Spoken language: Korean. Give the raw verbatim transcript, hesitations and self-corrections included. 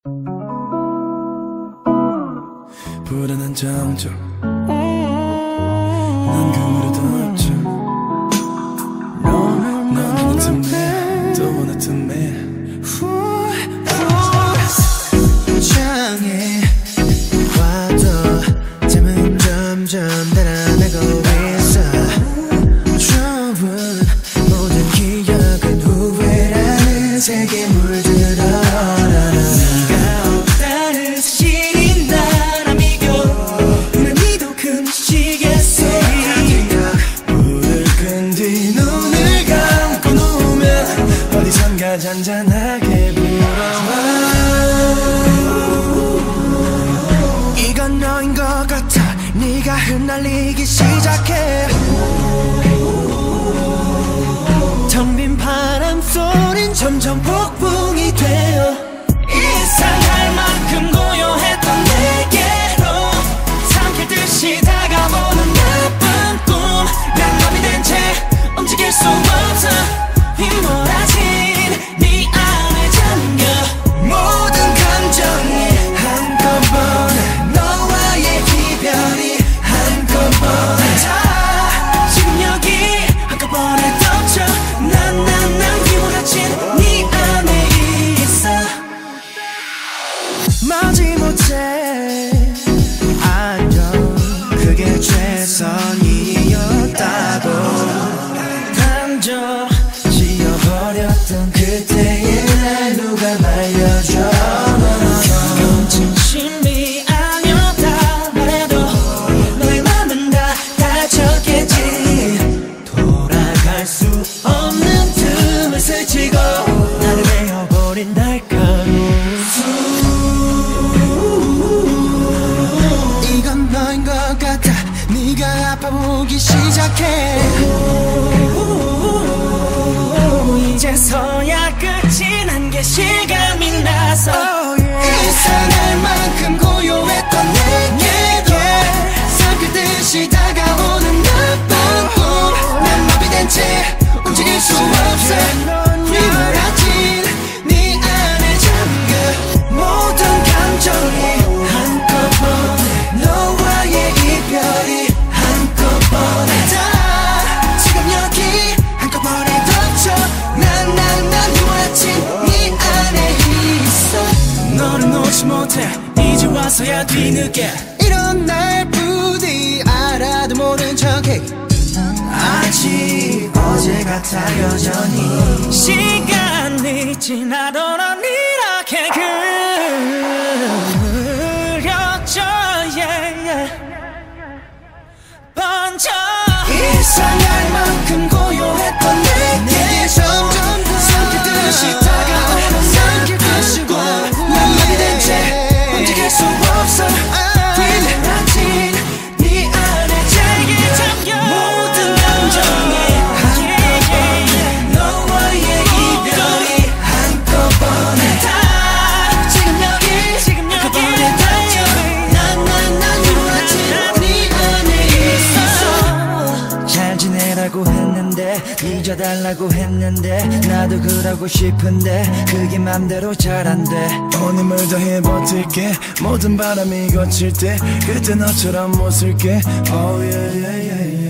불안한 정적 난 그래도 없죠. 넌 원했던 또 원했던 매 창에 와도 잠은 점점 달아나고 있어. 좋은 모든 기억은 후회라는 색에 물들어. 네가 없다는 사실이 날 안 믿겨. 난 니도 그 미치겠어. 불을 끈 뒤 눈을 감고 누우면 어디선가 잔잔하게 불어와. 이건 너인 것 같아. 네가 흩날리기 시작해. 텅 빈 바람 소린 점점 폭풍이 되어. 이상할 만큼 고요했던 내게로 삼킬듯이 다가오는 나쁜 꿈. 난 겁이 된 채 움직일 수 없어. 휘몰아진 네 안에 잠겨. 모든 감정이 한꺼번에 너와의 이별이 한꺼번에 다 지금 여기 한꺼번에 덮쳐. 난 난 난 휘몰아친 네 안에 있어. 마지못해 안녕 그게 최선이었다고 감정 지워버렸던 그때의 날 누가 말려줘. 그건 진심이 아니었다 말해도 너의 맘은 다 다쳤겠지. 돌아갈 수 없는 틈을 스치고 나를 베어버린 날카로운 숨. 이건 너인 것 같아. 네가 아파보기 시작해. 이제서야 끝이 난 게 실감이 나서. oh, yeah. 이상할 만큼 고요했던 내게 삼킬듯이 다가오는 나쁜 꿈. 난 마비된 채 움직일 수 없어. 휘몰아친 네 안에 잠겨. 모든 감정이 한꺼번에 너와의 이별이 한꺼번에 다 지금 여기 한꺼번에 덮쳐. 난 난 난 휘몰아친 네 안에 있어. 너를 놓지 못해 이제 와서야 뒤늦게. 이런 날 부디 알아도 모른 척해. 아직 어제 같아 여전히. 시간이 지나도 난 이렇게 그려져. yeah. 번져. 이상할 만큼 고요했던 내게 점점 더 삼킬듯이 다가오는 삼킬듯이 과. 난 마비된 채 움직일 수 없어. 휘몰아친 네 안에 잘게 잠겨. 모든 감정이 한꺼번에 너와의 이별이 한꺼번에 다 지금 여기 지금 여기 한꺼번에 닿쳐. 난 난 난 휘몰아친 네 안에 있어. 잘 지내라고 했는데 잊어달라고 했는데 나도 그러고 싶은데 그게 맘대로 잘 안 돼. 온 힘을 다해 버틸게. 모든 바람이 거칠 때 그때 너처럼 못 쓸게. Oh yeah yeah yeah yeah.